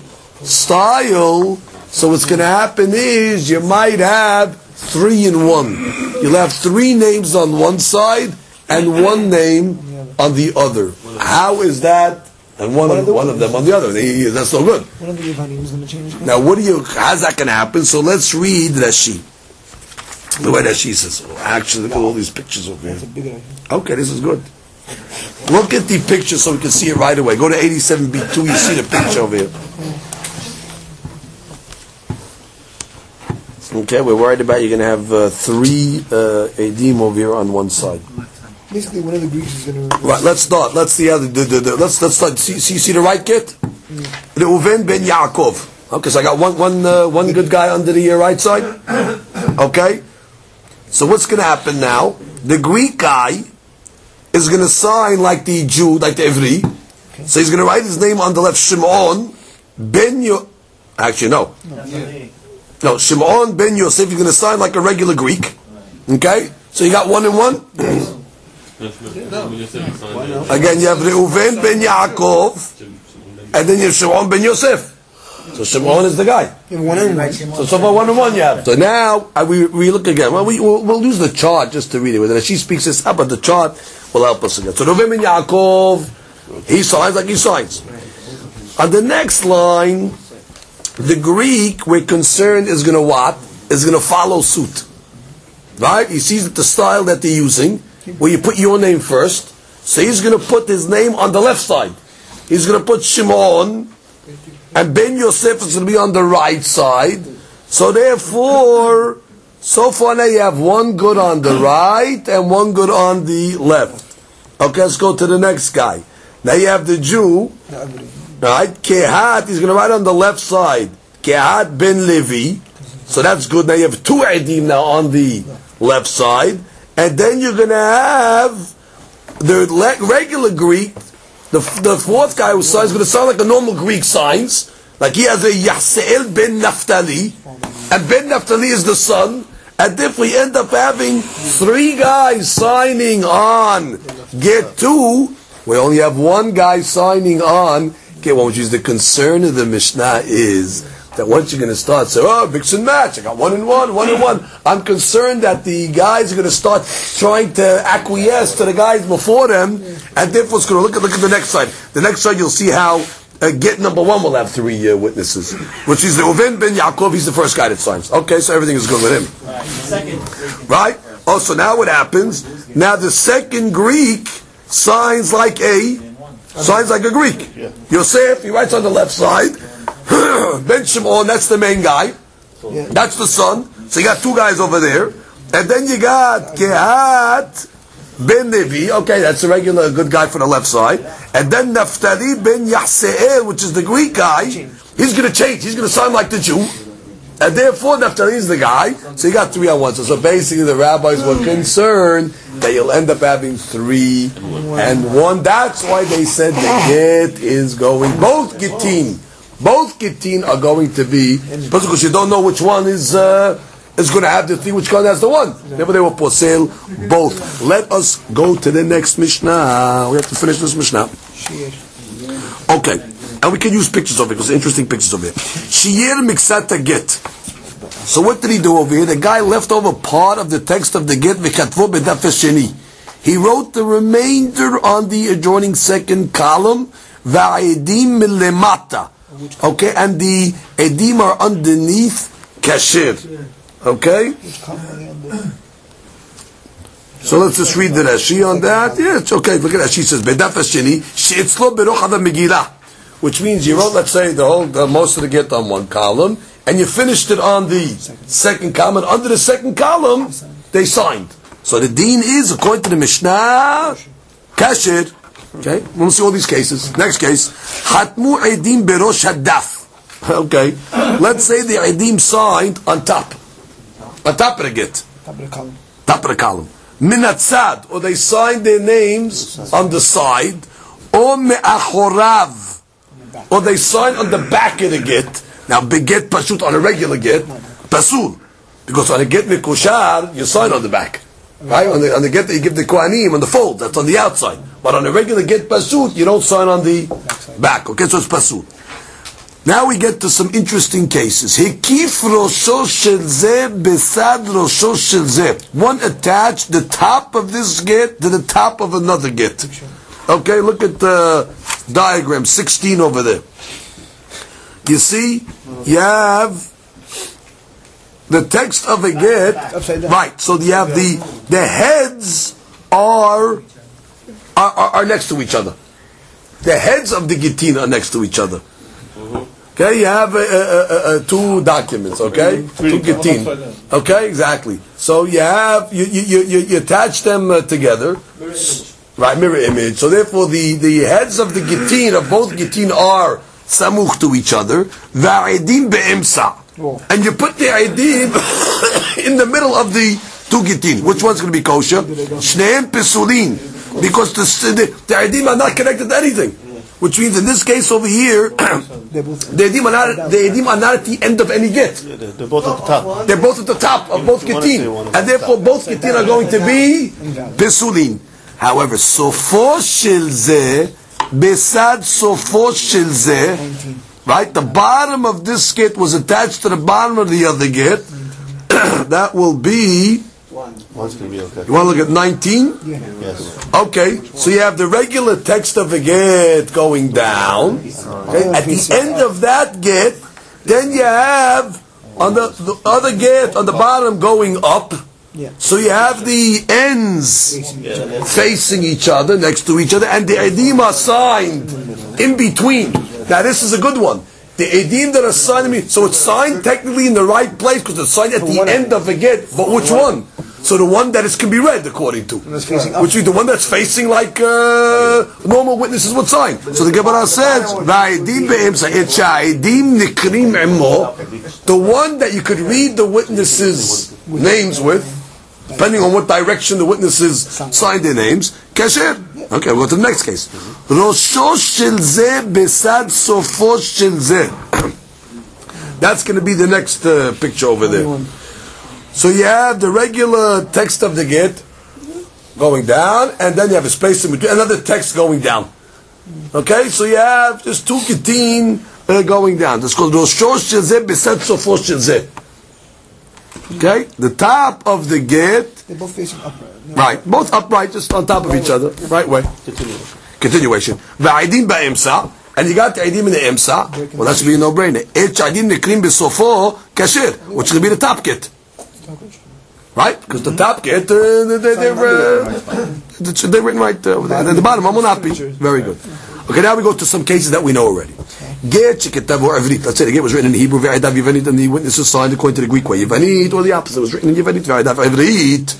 style, so what's going to happen is you might have three in one. You'll have three names on one side and one name on the other. How is that? And one, of, one of them on the other. That's no good. One of the Yevanim is going to change. Now, what do you? How's that going to happen? So let's read Rashi. The way Rashi says. Oh, actually, look at all these pictures over here. Okay, this is good. Look at the picture so we can see it right away. Go to eighty-seven B two. You see the picture over here. Okay, we're worried about you're going to have uh, three uh, edim over here on one side. Basically, one of the Greeks is going to. Right, let's start. Let's see how the, the, the, the let's let's start. See, see, see the right kit. Reuven ben Yaakov. Okay, so I got one one uh, one good guy under the uh, right side. Okay, so what's going to happen now? The Greek guy is going to sign like the Jew, like the Ivri. Okay. So he's going to write his name on the left, Shimon ben Yo. Actually, no. No. No, Shimon ben Yosef, you're going to sign like a regular Greek. Okay? So you got one and one? Again, you have Reuven ben Yaakov, and then you have Shimon ben Yosef. So Shimon is the guy. One and one. So so far one and one you have. So now uh, we we look again. Well, we we'll, we'll use the chart just to read it. When she speaks this up, but the chart will help us again. So Reuven ben Yaakov, he signs like he signs. On the next line, the Greek, we're concerned, is going to what? Is going to follow suit. Right? He sees that the style that they're using, where you put your name first, So he's going to put his name on the left side. He's going to put Shimon, and Ben Yosef is going to be on the right side. So therefore, so far now you have one good on the right and one good on the left. Okay, let's go to the next guy. Now you have the Jew, right? Kehat, he's going to write on the left side. Kehat ben Levi. So that's good. Now you have two Edim now on the left side. And then you're going to have the le- regular Greek. The, the fourth guy who signs is going to sound like the normal Greek signs. Like he has a Yaseel ben Naphtali. And ben Naphtali is the son. And if we end up having three guys signing on get two, we only have one guy signing on. Okay, well, which is the concern of the Mishnah is that once you're going to start, say, oh, mix and match, I got one and one, one and one. I'm concerned that the guys are going to start trying to acquiesce to the guys before them, and therefore it's going to look at, look at the next side. The next side, you'll see how uh, get number one will have three uh, witnesses, which is the Reuven ben Yaakov. He's the first guy that signs. Okay, so everything is good with him. Right. Second. Right? Oh, so now what happens? Now the second Greek signs like a signs like a Greek. Yosef, he writes on the left side. Ben Shimon, that's the main guy. That's the son. So you got two guys over there. And then you got Kehat ben Levi. Okay, that's a regular good guy for the left side. And then Naphtali ben Yahse'el, which is the Greek guy. He's going to change. He's going to sound like the Jew. And therefore Naphtali is the guy. So you got three on one. So, so basically the rabbis were concerned that you'll end up having three and one. That's why they said the get is going, both Gittin. Both Gittin are going to be, because you don't know which one is uh, is going to have the three, which one has the one. Therefore they will posel both. Let us go to the next Mishnah. We have to finish this Mishnah. Okay. And we can use pictures of it, because interesting pictures of it. Shiyer miksata get. So what did he do over here? The guy left over part of the text of the get, v'katvo b'daf sheni. He wrote the remainder on the adjoining second column, v'aedim milemata. Okay, and the edim are underneath kasher. Okay? So let's just read the Rashi on that. Yeah, it's okay. Look at that. She says, Bedaf Hasheni, she'etzlo beroch hada megillah. Which means you wrote, let's say, the whole, the, most of the get on one column, and you finished it on the second column, and under the second column, they signed. So the deen is, according to the Mishnah, kasher. Okay, we'll see all these cases. Next case, Hatmu Edim Berosh Hadaf. Okay, let's say the Edim signed on top, on top of the get, Top of the column. top of the column. Minatzad, or they signed their names on the side, or Me'achorav, or they signed on the back of the get. Now, big get pashut on a regular get, pasul, because on a get mekushar you sign on the back. Right? On the, on the get that you give the Kohanim on the fold, that's on the outside. But on a regular get pasut, you don't sign on the back. Okay, so it's pasut. Now we get to some interesting cases. Hekif rosho shel zeh besad rosho shel zeh. One attached the top of this get to the top of another get. Okay, look at the diagram sixteen over there. You see, you have the text of a get, right? So you have the the heads are are, are, are next to each other. The heads of the gittin are next to each other. Okay, you have uh, uh, uh, two documents. Okay, two gittin. Okay, exactly. So you have you you you, you attach them uh, together, right? Mirror image. So therefore, the the heads of the gittin of both gittin are samuch to each other. Va'edim be'emsa. And you put the edim in the middle of the two gittin. Which one's going to be kosher? Shneim pesulin, because the the, the edim are not connected to anything. Which means in this case over here, the edim are not the edim are not at the end of any get. Yeah, they're, they're both at the top. They're both at the top of both gittin, and therefore both gittin are going to be pesulin. However, sofo shel zeh besad sofo shel zeh. Right, the bottom of this get was attached to the bottom of the other get. That will be. One's going to be okay. You want to look at nineteen? Yes. Okay, so you have the regular text of the get going down. Okay, at the end of that get, then you have on the, the other get on the bottom going up. Yeah. So you have the ends Facing facing each other, next to each other, and the edim are signed in between. Now this is a good one. The edim that are signed, so it's signed technically in the right place because it's signed at the end of the get. But which one? So the one that is can be read according to, which is the one that's facing like uh, normal witnesses would sign. So the Gemara says, "Va'edim be'emsa etcha'edim nikrim imo," the one that you could read the witnesses' names with, depending on what direction the witnesses signed their names. Kasher. Okay, we'll go to the next case. Rosho shel zeh besad sofo shel zeh. That's going to be the next uh, picture over there. So you have the regular text of the get going down, and then you have a space in between, another text going down. Okay, so you have just two ketin uh, going down. This called Rosho shel zeh besad sofo shel zeh. Okay, the top of the get. They're both facing upright. No. Right, both upright, just on top of each other. Right way. Continuation. Continuation. Va'edim ba'emsa, and you got the edim in the emsa. Well, that should be a no-brainer. Et edim nekrim besofo kasher, which should be the top get. Right? Because the top get, uh, they, they, they're, uh, they're written right uh, over there. At the bottom, amunapi. Very good. Okay, now we go to some cases that we know already. Get sheketav or ivrit. Let's say the get was written in Hebrew, ve'edav Yevanit, and the witnesses signed according to the Greek way. Yevanit, or the opposite, was written in Yevanit, ve'edav ivrit.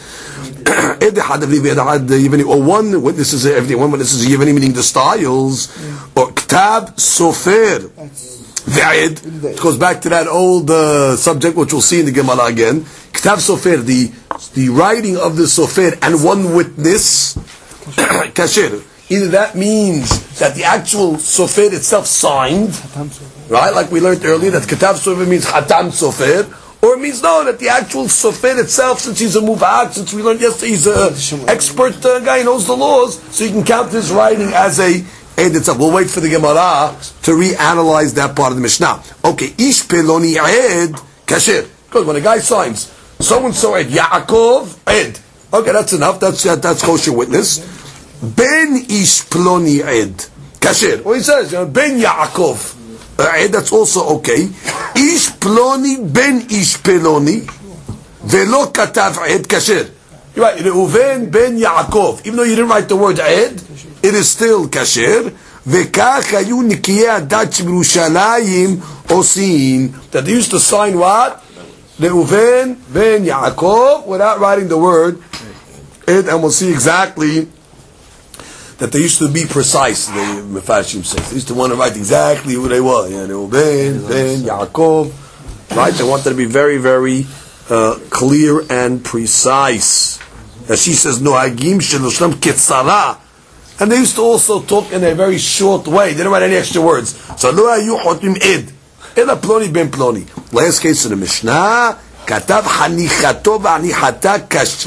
Or one witness is everything. One witness is Yevani, meaning the styles. Or Ktab Sofer. Ve'ed. It goes back to that old uh, subject, which we'll see in the Gemara again. Ktab Sofer, the the writing of the Sofer and one witness. Kasher. Either that means that the actual Sofer itself signed, right? Like we learned earlier, that Ktab Sofer means Hatam Sofer. Or it means no, that the actual sofer itself, since he's a muvak, since we learned yesterday, he's an expert uh, guy, he knows the laws, so you can count his writing as a ed itself. We'll wait for the Gemara to reanalyze that part of the Mishnah. Okay, ish peloni ed kasher. Because when a guy signs, so and so ed, Yaakov ed. Okay, that's enough. That's uh, that's kosher witness. Ben ish peloni ed kasher. Well, he says, you know, Ben Yaakov. That's also okay. Ish ploni ben ish peloni velo katav ed kasher. You're right. Reuven ben Yaakov. Even though you didn't write the word ed, it is still kasher. Vekach hayu nikiyei adat b'Yerushalayim osin. That they used to sign what? Reuven ben Yaakov without writing the word ed, and we'll see exactly that they used to be precise, the Mefashim says. They used to want to write exactly who they were. Yeah, they were Ben, Ben, Yaakov. Right? They wanted to be very, very uh, clear and precise. As she says, Nohagim Sheloshlam Ketzara. And they used to also talk in a very short way. They didn't write any extra words. So, Lo Hayu Chotim Ed. Ela Ploni Ben Ploni. Last case in the Mishnah, Katav hanichato v'hanichata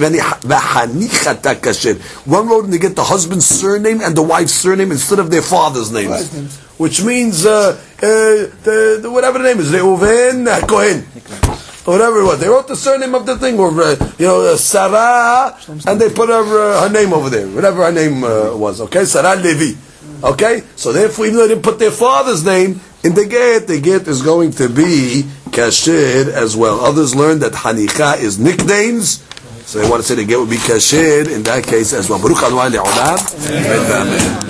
kasher. One wrote in to get the husband's surname and the wife's surname instead of their father's names, which means uh, uh, the, the whatever the name is, Reuven Kohen, or whatever it was. They wrote the surname of the thing, or uh, you know, uh, Sarah, and they put her uh, her name over there, whatever her name uh, was. Okay, Sarah Levi. Okay, so therefore, even though they didn't put their father's name in the get, the get is going to be kasher as well. Others learned that hanicha is nicknames, so they want to say the get would be kasher in that case as well. Baruch Adonai le'olam.